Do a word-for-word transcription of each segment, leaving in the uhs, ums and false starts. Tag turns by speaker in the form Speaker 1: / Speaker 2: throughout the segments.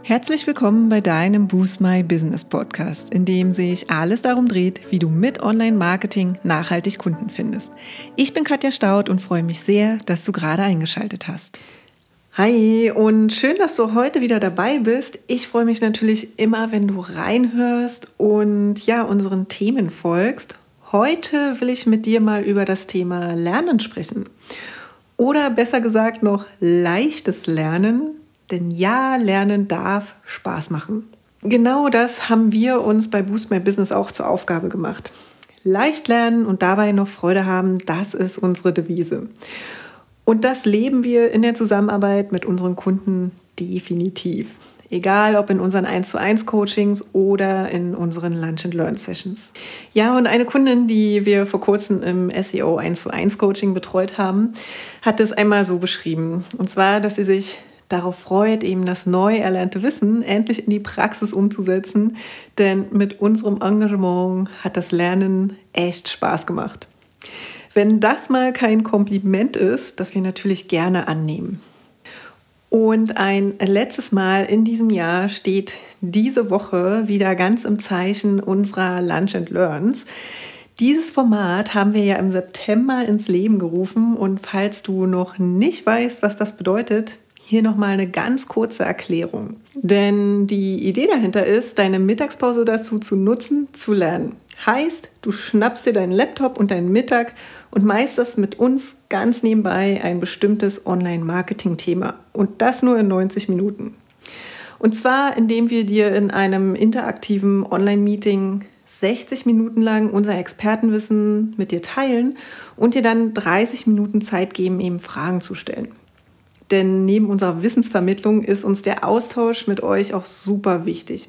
Speaker 1: Herzlich willkommen bei deinem Boost My Business Podcast, in dem sich alles darum dreht, wie du mit Online-Marketing nachhaltig Kunden findest. Ich bin Katja Staud und freue mich sehr, dass du gerade eingeschaltet hast. Hi und schön, dass du heute wieder dabei bist. Ich freue mich natürlich immer, wenn du reinhörst und ja, unseren Themen folgst. Heute will ich mit dir mal über das Thema Lernen sprechen. Oder besser gesagt noch leichtes Lernen. Denn ja, Lernen darf Spaß machen. Genau das haben wir uns bei Boost My Business auch zur Aufgabe gemacht. Leicht lernen und dabei noch Freude haben, das ist unsere Devise. Und das leben wir in der Zusammenarbeit mit unseren Kunden definitiv. Egal ob in unseren eins zu eins Coachings oder in unseren Lunch and Learn Sessions. Ja, und eine Kundin, die wir vor kurzem im S E O eins zu eins Coaching betreut haben, hat es einmal so beschrieben. Und zwar, dass sie sich darauf freut, eben das neu erlernte Wissen endlich in die Praxis umzusetzen, denn mit unserem Engagement hat das Lernen echt Spaß gemacht. Wenn das mal kein Kompliment ist, das wir natürlich gerne annehmen. Und ein letztes Mal in diesem Jahr steht diese Woche wieder ganz im Zeichen unserer Lunch and Learns. Dieses Format haben wir ja im September ins Leben gerufen und falls du noch nicht weißt, was das bedeutet, hier nochmal eine ganz kurze Erklärung. Denn die Idee dahinter ist, deine Mittagspause dazu zu nutzen, zu lernen. Heißt, du schnappst dir deinen Laptop und deinen Mittag und meisterst mit uns ganz nebenbei ein bestimmtes Online-Marketing-Thema. Und das nur in neunzig Minuten. Und zwar, indem wir dir in einem interaktiven Online-Meeting sechzig Minuten lang unser Expertenwissen mit dir teilen und dir dann dreißig Minuten Zeit geben, eben Fragen zu stellen. Denn neben unserer Wissensvermittlung ist uns der Austausch mit euch auch super wichtig.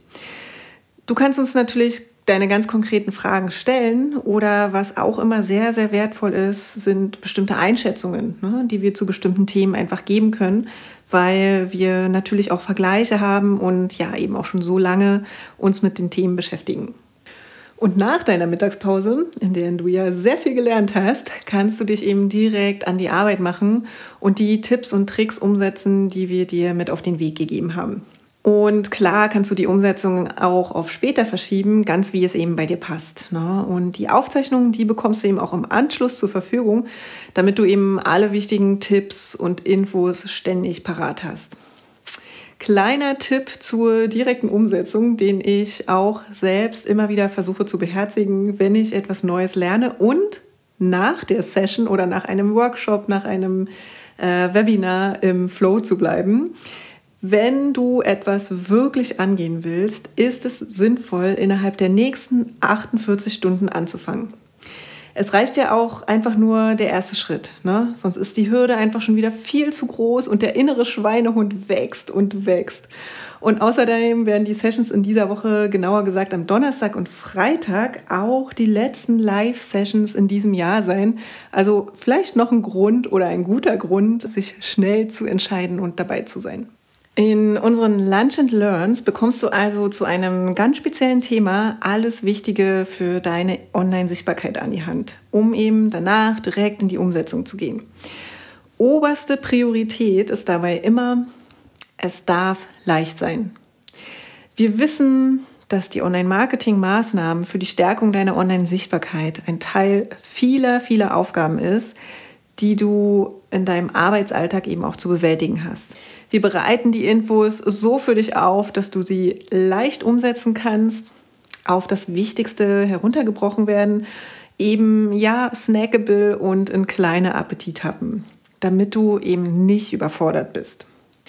Speaker 1: Du kannst uns natürlich deine ganz konkreten Fragen stellen oder was auch immer sehr, sehr wertvoll ist, sind bestimmte Einschätzungen, ne, die wir zu bestimmten Themen einfach geben können, weil wir natürlich auch Vergleiche haben und ja eben auch schon so lange uns mit den Themen beschäftigen. Und nach deiner Mittagspause, in der du ja sehr viel gelernt hast, kannst du dich eben direkt an die Arbeit machen und die Tipps und Tricks umsetzen, die wir dir mit auf den Weg gegeben haben. Und klar kannst du die Umsetzung auch auf später verschieben, ganz wie es eben bei dir passt. Und die Aufzeichnungen, die bekommst du eben auch im Anschluss zur Verfügung, damit du eben alle wichtigen Tipps und Infos ständig parat hast. Kleiner Tipp zur direkten Umsetzung, den ich auch selbst immer wieder versuche zu beherzigen, wenn ich etwas Neues lerne und nach der Session oder nach einem Workshop, nach einem äh, Webinar im Flow zu bleiben. Wenn du etwas wirklich angehen willst, ist es sinnvoll, innerhalb der nächsten achtundvierzig Stunden anzufangen. Es reicht ja auch einfach nur der erste Schritt, ne? Sonst ist die Hürde einfach schon wieder viel zu groß und der innere Schweinehund wächst und wächst. Und außerdem werden die Sessions in dieser Woche, genauer gesagt am Donnerstag und Freitag, auch die letzten Live-Sessions in diesem Jahr sein. Also vielleicht noch ein Grund oder ein guter Grund, sich schnell zu entscheiden und dabei zu sein. In unseren Lunch and Learns bekommst du also zu einem ganz speziellen Thema alles Wichtige für deine Online-Sichtbarkeit an die Hand, um eben danach direkt in die Umsetzung zu gehen. Oberste Priorität ist dabei immer, es darf leicht sein. Wir wissen, dass die Online-Marketing-Maßnahmen für die Stärkung deiner Online-Sichtbarkeit ein Teil vieler, vieler Aufgaben ist, die du in deinem Arbeitsalltag eben auch zu bewältigen hast. Wir bereiten die Infos so für dich auf, dass du sie leicht umsetzen kannst, auf das Wichtigste heruntergebrochen werden, eben ja snackable und in kleine Appetithappen, damit du eben nicht überfordert bist.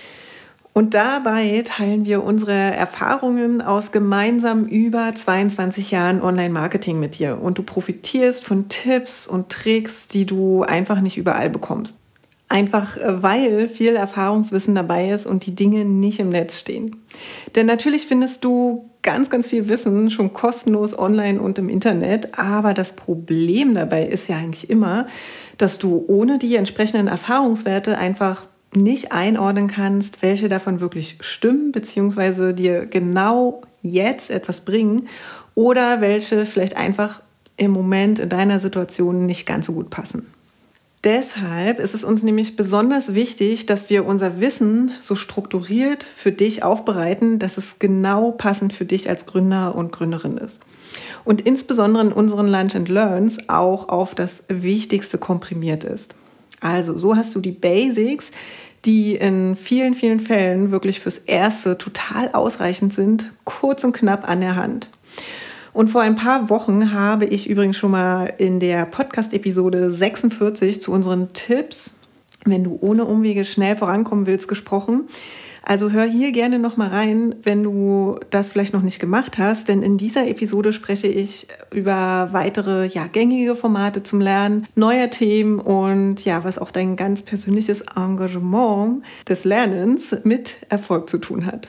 Speaker 1: Und dabei teilen wir unsere Erfahrungen aus gemeinsam über zweiundzwanzig Jahren Online-Marketing mit dir und du profitierst von Tipps und Tricks, die du einfach nicht überall bekommst. Einfach weil viel Erfahrungswissen dabei ist und die Dinge nicht im Netz stehen. Denn natürlich findest du ganz, ganz viel Wissen schon kostenlos online und im Internet. Aber das Problem dabei ist ja eigentlich immer, dass du ohne die entsprechenden Erfahrungswerte einfach nicht einordnen kannst, welche davon wirklich stimmen, beziehungsweise dir genau jetzt etwas bringen oder welche vielleicht einfach im Moment in deiner Situation nicht ganz so gut passen. Deshalb ist es uns nämlich besonders wichtig, dass wir unser Wissen so strukturiert für dich aufbereiten, dass es genau passend für dich als Gründer und Gründerin ist. Und insbesondere in unseren Lunch and Learns auch auf das Wichtigste komprimiert ist. Also so hast du die Basics, die in vielen, vielen Fällen wirklich fürs Erste total ausreichend sind, kurz und knapp an der Hand. Und vor ein paar Wochen habe ich übrigens schon mal in der Podcast-Episode sechsundvierzig zu unseren Tipps, wenn du ohne Umwege schnell vorankommen willst, gesprochen. Also hör hier gerne noch mal rein, wenn du das vielleicht noch nicht gemacht hast, denn in dieser Episode spreche ich über weitere ja, gängige Formate zum Lernen, neuer Themen und ja, was auch dein ganz persönliches Engagement des Lernens mit Erfolg zu tun hat.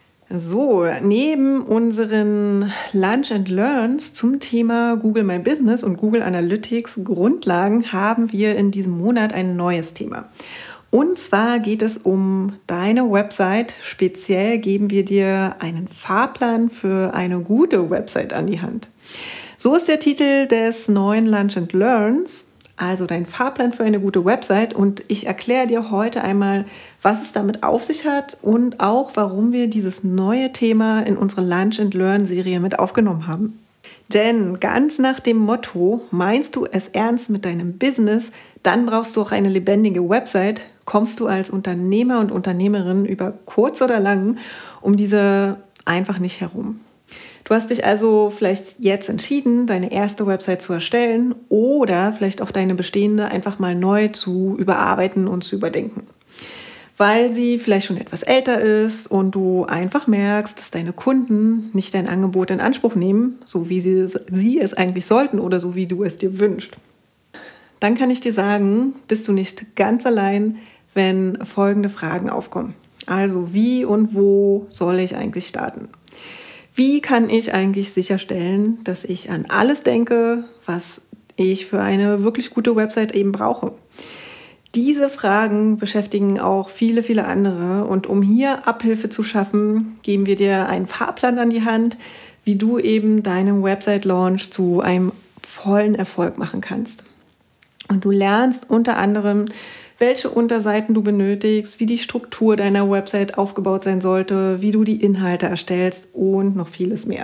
Speaker 1: So, neben unseren Lunch and Learns zum Thema Google My Business und Google Analytics Grundlagen haben wir in diesem Monat ein neues Thema. Und zwar geht es um deine Website. Speziell geben wir dir einen Fahrplan für eine gute Website an die Hand. So ist der Titel des neuen Lunch and Learns. Also dein Fahrplan für eine gute Website, und ich erkläre dir heute einmal, was es damit auf sich hat und auch, warum wir dieses neue Thema in unsere Lunch and Learn Serie mit aufgenommen haben. Denn ganz nach dem Motto, meinst du es ernst mit deinem Business, dann brauchst du auch eine lebendige Website, kommst du als Unternehmer und Unternehmerin über kurz oder lang um diese einfach nicht herum. Du hast dich also vielleicht jetzt entschieden, deine erste Website zu erstellen oder vielleicht auch deine bestehende einfach mal neu zu überarbeiten und zu überdenken. Weil sie vielleicht schon etwas älter ist und du einfach merkst, dass deine Kunden nicht dein Angebot in Anspruch nehmen, so wie sie, sie es eigentlich sollten oder so wie du es dir wünschst. Dann kann ich dir sagen, bist du nicht ganz allein, wenn folgende Fragen aufkommen. Also wie und wo soll ich eigentlich starten? Wie kann ich eigentlich sicherstellen, dass ich an alles denke, was ich für eine wirklich gute Website eben brauche? Diese Fragen beschäftigen auch viele, viele andere. Und um hier Abhilfe zu schaffen, geben wir dir einen Fahrplan an die Hand, wie du eben deinen Website-Launch zu einem vollen Erfolg machen kannst. Und du lernst unter anderem, welche Unterseiten du benötigst, wie die Struktur deiner Website aufgebaut sein sollte, wie du die Inhalte erstellst und noch vieles mehr.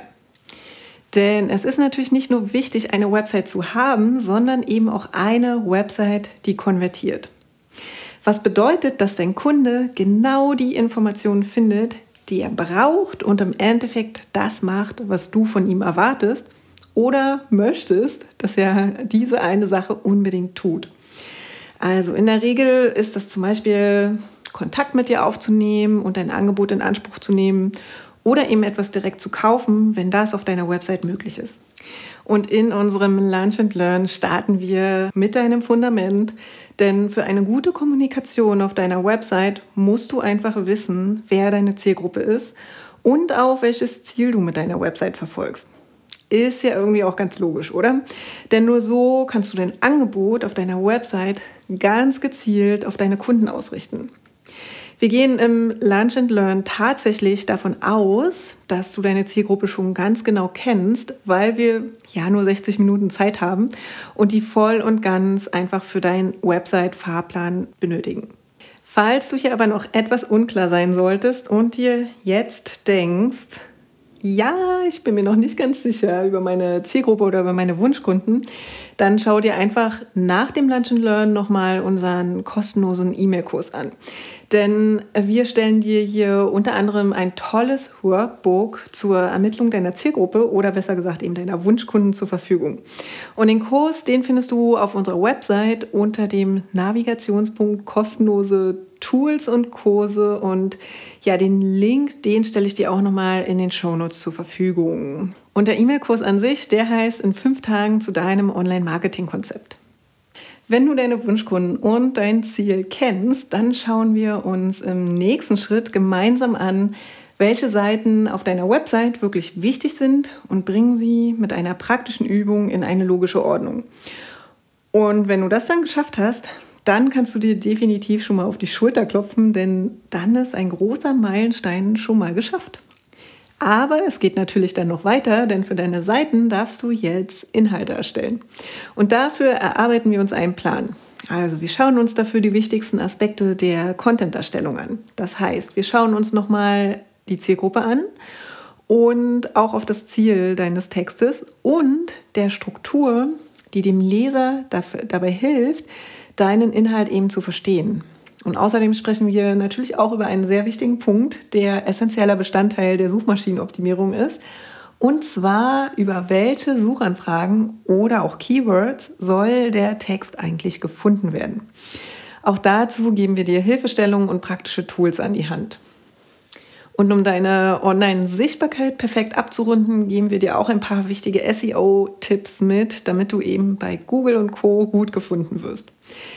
Speaker 1: Denn es ist natürlich nicht nur wichtig, eine Website zu haben, sondern eben auch eine Website, die konvertiert. Was bedeutet, dass dein Kunde genau die Informationen findet, die er braucht und im Endeffekt das macht, was du von ihm erwartest oder möchtest, dass er diese eine Sache unbedingt tut. Also in der Regel ist das zum Beispiel, Kontakt mit dir aufzunehmen und dein Angebot in Anspruch zu nehmen oder eben etwas direkt zu kaufen, wenn das auf deiner Website möglich ist. Und in unserem Lunch and Learn starten wir mit deinem Fundament, denn für eine gute Kommunikation auf deiner Website musst du einfach wissen, wer deine Zielgruppe ist und auch welches Ziel du mit deiner Website verfolgst. Ist ja irgendwie auch ganz logisch, oder? Denn nur so kannst du dein Angebot auf deiner Website ganz gezielt auf deine Kunden ausrichten. Wir gehen im Lunch and Learn tatsächlich davon aus, dass du deine Zielgruppe schon ganz genau kennst, weil wir ja nur sechzig Minuten Zeit haben und die voll und ganz einfach für deinen Website-Fahrplan benötigen. Falls du hier aber noch etwas unklar sein solltest und dir jetzt denkst, ja, ich bin mir noch nicht ganz sicher über meine Zielgruppe oder über meine Wunschkunden, dann schau dir einfach nach dem Lunch and Learn nochmal unseren kostenlosen E-Mail-Kurs an. Denn wir stellen dir hier unter anderem ein tolles Workbook zur Ermittlung deiner Zielgruppe oder besser gesagt eben deiner Wunschkunden zur Verfügung. Und den Kurs, den findest du auf unserer Website unter dem Navigationspunkt kostenlose Tools und Kurse, und ja, den Link, den stelle ich dir auch nochmal in den Shownotes zur Verfügung. Und der E-Mail-Kurs an sich, der heißt in fünf Tagen zu deinem Online-Marketing-Konzept. Wenn du deine Wunschkunden und dein Ziel kennst, dann schauen wir uns im nächsten Schritt gemeinsam an, welche Seiten auf deiner Website wirklich wichtig sind und bringen sie mit einer praktischen Übung in eine logische Ordnung. Und wenn du das dann geschafft hast, dann kannst du dir definitiv schon mal auf die Schulter klopfen, denn dann ist ein großer Meilenstein schon mal geschafft. Aber es geht natürlich dann noch weiter, denn für deine Seiten darfst du jetzt Inhalte erstellen. Und dafür erarbeiten wir uns einen Plan. Also wir schauen uns dafür die wichtigsten Aspekte der Content-Erstellung an. Das heißt, wir schauen uns nochmal die Zielgruppe an und auch auf das Ziel deines Textes und der Struktur, die dem Leser dafür, dabei hilft, deinen Inhalt eben zu verstehen. Und außerdem sprechen wir natürlich auch über einen sehr wichtigen Punkt, der essentieller Bestandteil der Suchmaschinenoptimierung ist. Und zwar, über welche Suchanfragen oder auch Keywords soll der Text eigentlich gefunden werden. Auch dazu geben wir dir Hilfestellungen und praktische Tools an die Hand. Und um deine Online-Sichtbarkeit perfekt abzurunden, geben wir dir auch ein paar wichtige S E O-Tipps mit, damit du eben bei Google und Co. gut gefunden wirst.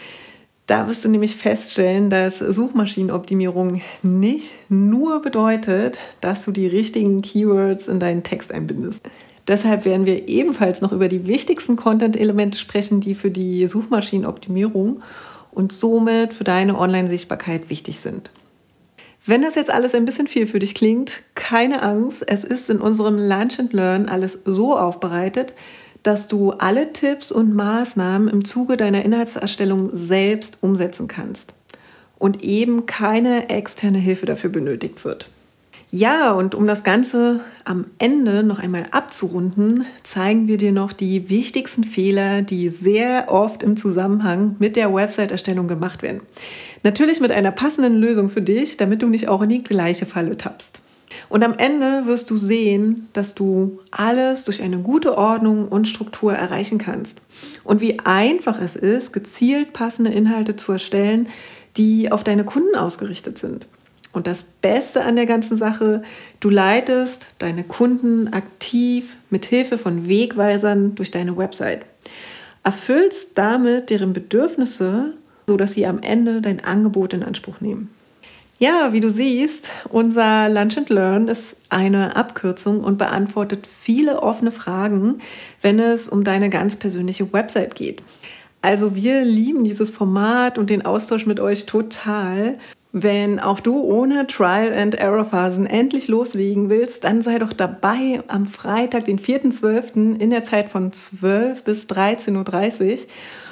Speaker 1: Da wirst du nämlich feststellen, dass Suchmaschinenoptimierung nicht nur bedeutet, dass du die richtigen Keywords in deinen Text einbindest. Deshalb werden wir ebenfalls noch über die wichtigsten Content-Elemente sprechen, die für die Suchmaschinenoptimierung und somit für deine Online-Sichtbarkeit wichtig sind. Wenn das jetzt alles ein bisschen viel für dich klingt, keine Angst, es ist in unserem Lunch and Learn alles so aufbereitet, dass du alle Tipps und Maßnahmen im Zuge deiner Inhaltserstellung selbst umsetzen kannst und eben keine externe Hilfe dafür benötigt wird. Ja, und um das Ganze am Ende noch einmal abzurunden, zeigen wir dir noch die wichtigsten Fehler, die sehr oft im Zusammenhang mit der Website-Erstellung gemacht werden. Natürlich mit einer passenden Lösung für dich, damit du nicht auch in die gleiche Falle tappst. Und am Ende wirst du sehen, dass du alles durch eine gute Ordnung und Struktur erreichen kannst. Und wie einfach es ist, gezielt passende Inhalte zu erstellen, die auf deine Kunden ausgerichtet sind. Und das Beste an der ganzen Sache, du leitest deine Kunden aktiv mit Hilfe von Wegweisern durch deine Website. Erfüllst damit deren Bedürfnisse, sodass sie am Ende dein Angebot in Anspruch nehmen. Ja, wie du siehst, unser Lunch and Learn ist eine Abkürzung und beantwortet viele offene Fragen, wenn es um deine ganz persönliche Website geht. Also wir lieben dieses Format und den Austausch mit euch total. Wenn auch du ohne Trial-and-Error-Phasen endlich loslegen willst, dann sei doch dabei am Freitag, den vierten zwölften in der Zeit von zwölf bis dreizehn Uhr dreißig.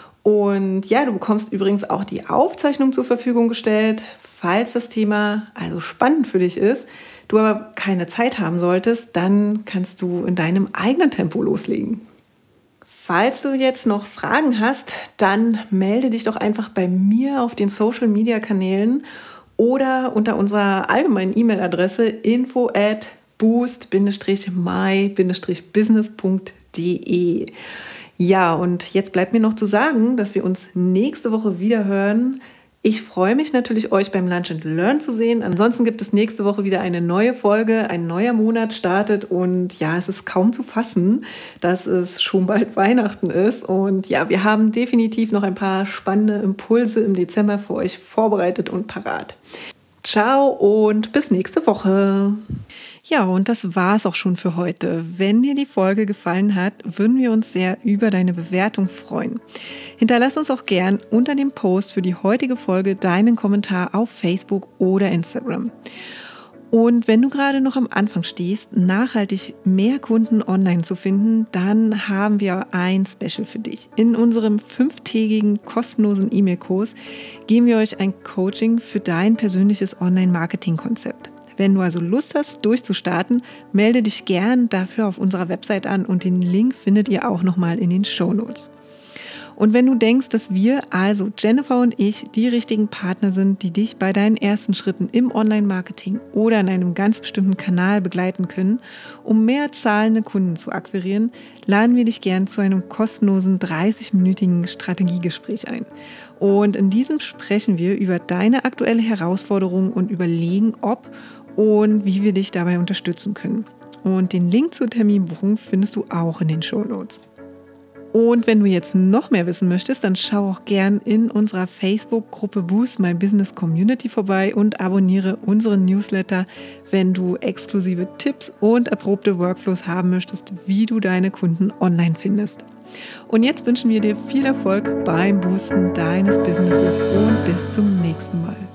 Speaker 1: Und ja, du bekommst übrigens auch die Aufzeichnung zur Verfügung gestellt, falls das Thema also spannend für dich ist, du aber keine Zeit haben solltest, dann kannst du in deinem eigenen Tempo loslegen. Falls du jetzt noch Fragen hast, dann melde dich doch einfach bei mir auf den Social-Media-Kanälen oder unter unserer allgemeinen E-Mail-Adresse info at boost my business punkt de. Ja, und jetzt bleibt mir noch zu sagen, dass wir uns nächste Woche wieder hören. Ich freue mich natürlich, euch beim Lunch and Learn zu sehen. Ansonsten gibt es nächste Woche wieder eine neue Folge. Ein neuer Monat startet und ja, es ist kaum zu fassen, dass es schon bald Weihnachten ist. Und ja, wir haben definitiv noch ein paar spannende Impulse im Dezember für euch vorbereitet und parat. Ciao und bis nächste Woche. Ja, und das war es auch schon für heute. Wenn dir die Folge gefallen hat, würden wir uns sehr über deine Bewertung freuen. Hinterlass uns auch gern unter dem Post für die heutige Folge deinen Kommentar auf Facebook oder Instagram. Und wenn du gerade noch am Anfang stehst, nachhaltig mehr Kunden online zu finden, dann haben wir ein Special für dich. In unserem fünftägigen kostenlosen E-Mail-Kurs geben wir euch ein Coaching für dein persönliches Online-Marketing-Konzept. Wenn du also Lust hast, durchzustarten, melde dich gern dafür auf unserer Website an und den Link findet ihr auch nochmal in den Shownotes. Und wenn du denkst, dass wir, also Jennifer und ich, die richtigen Partner sind, die dich bei deinen ersten Schritten im Online-Marketing oder in einem ganz bestimmten Kanal begleiten können, um mehr zahlende Kunden zu akquirieren, laden wir dich gern zu einem kostenlosen dreißig-minütigen Strategiegespräch ein. Und in diesem sprechen wir über deine aktuelle Herausforderung und überlegen, ob und wie wir dich dabei unterstützen können. Und den Link zur Terminbuchung findest du auch in den Shownotes. Und wenn du jetzt noch mehr wissen möchtest, dann schau auch gern in unserer Facebook-Gruppe Boost My Business Community vorbei und abonniere unseren Newsletter, wenn du exklusive Tipps und erprobte Workflows haben möchtest, wie du deine Kunden online findest. Und jetzt wünschen wir dir viel Erfolg beim Boosten deines Businesses und bis zum nächsten Mal.